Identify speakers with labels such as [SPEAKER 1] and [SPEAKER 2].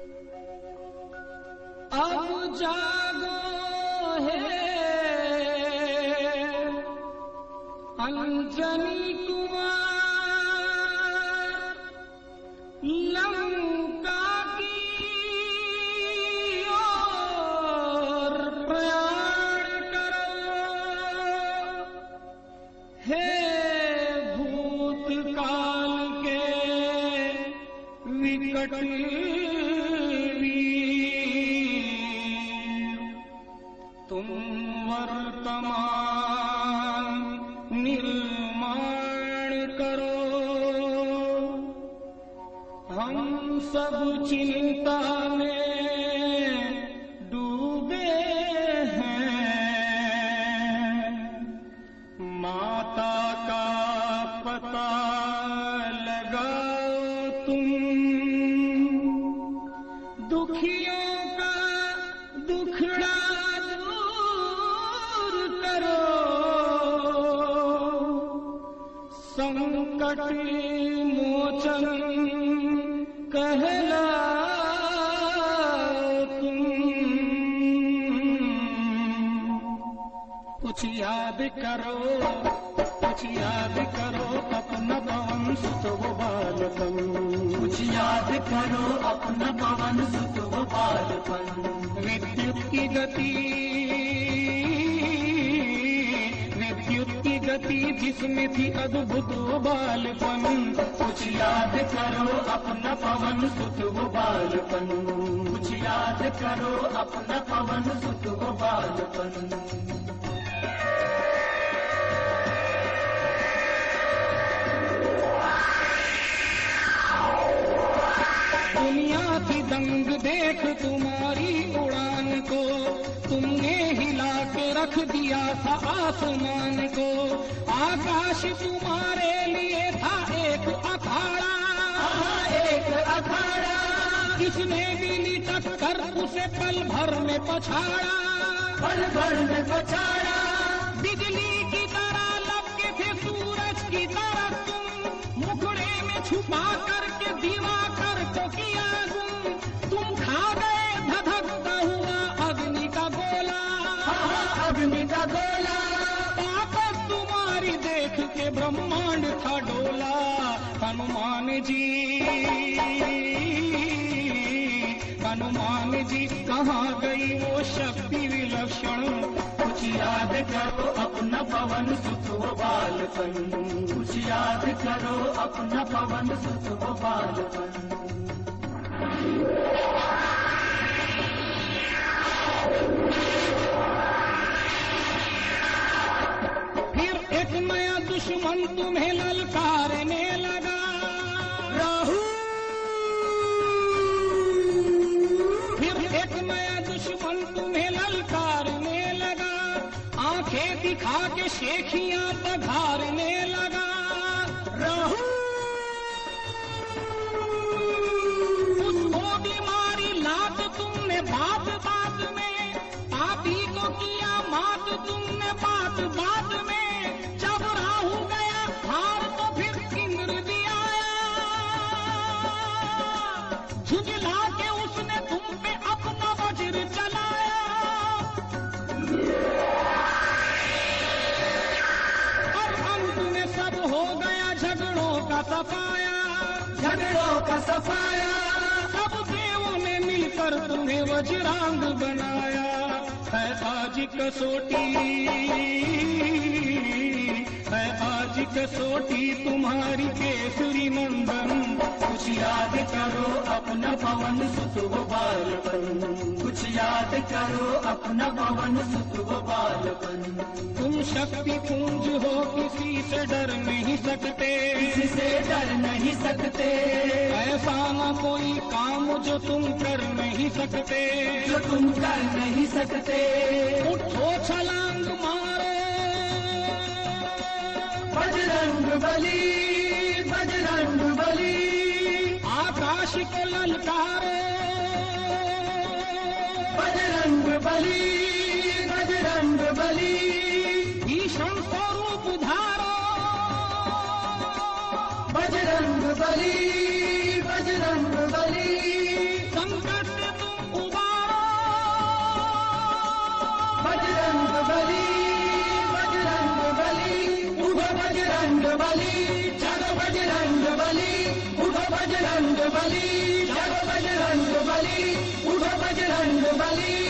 [SPEAKER 1] अब जागो है अंजनी कुमार, लंका की ओर प्रयाण करो। हे भूतकाल के विकट तुम वर्तमान निर्माण करो। हम सब चिंता में डूबे हैं, माता का पता लगाओ तुम, दुखियों का दुखड़ा संकट मोचन कहलाओ तुम। कुछ याद करो अपना पवन सुत वो बालपन,
[SPEAKER 2] कुछ याद करो अपना पवन सुत वो बालपन।
[SPEAKER 1] विद्युत की गति जिसमें थी अद्भुत वो बालपन।
[SPEAKER 2] कुछ याद करो अपना पवन सुत वो बालपन, कुछ याद करो अपना पवन सुत वो बालपन।
[SPEAKER 1] दुनिया की दंग देख तुम्हारी उड़ान को, तुमने हिला के रख दिया था आसमान को। आकाश तुम्हारे लिए था एक अखाड़ा,
[SPEAKER 2] एक अखाड़ा।
[SPEAKER 1] किसने भी ली टक्कर उसे पल भर में पछाड़ा,
[SPEAKER 2] पल भर में पछाड़ा।
[SPEAKER 1] बिजली की तरह लपके थे सूरज की तरह तुम, मुखड़े में छुपा करके दीवा कर तो किया तुम खा गए धधकता हुआ अग्नि का गोला,
[SPEAKER 2] अग्नि का गोला।
[SPEAKER 1] ताकत तुम्हारी देख के ब्रह्मांड था डोला। हनुमान जी कहाँ गई वो शक्ति विलक्षण।
[SPEAKER 2] कुछ याद करो अपना पवन सुत वो बालपन, कुछ याद करो अपना पवन सुत वो बालपन।
[SPEAKER 1] फिर एक नया दुश्मन तुम्हें ललकारने लगा, राहु। फिर एक नया दुश्मन तुम्हें ललकारने लगा, आंखें दिखा के शेखियां बघारने लगा, राहु। उसको बीमारी लात तुमने बात बात में, पापी को किया मात तुमने बात बात में। जब राहु गया हार तो फिर इंद्र भी आया, झुंझला के उसने तुम पे अपना वज्र चलाया। और अंत में सब हो गया झगड़ों का सफाया,
[SPEAKER 2] झगड़ों का सफाया।
[SPEAKER 1] सब देवों ने मिलकर तुम्हें वज्रांग बनाया। है आज कसौटी, है आज कसौटी तुम्हारी केसरी नंदन।
[SPEAKER 2] कुछ याद करो अपना पवन सुत वो बालपन, कुछ याद करो अपना पवन सुत वो बालपन।
[SPEAKER 1] तुम शक्ति पुंज हो किसी से डर नहीं सकते,
[SPEAKER 2] किसी से डर नहीं सकते।
[SPEAKER 1] ऐसा न कोई काम जो तुम कर नहीं सकते,
[SPEAKER 2] जो तुम कर नहीं सकते।
[SPEAKER 1] उठो छलांग मारो
[SPEAKER 2] बजरंग बली, बजरंग बली।
[SPEAKER 1] आकाश को ललकारो
[SPEAKER 2] बजरंग बली, बजरंग बली।
[SPEAKER 1] भीषण स्वरूप धारो
[SPEAKER 2] बजरंग बली, बजरंग बली।
[SPEAKER 1] शंकर
[SPEAKER 2] बली, जागो बजरंग बली, उठो बजरंग बली, जागो बजरंग बली, उठो बजरंग बली।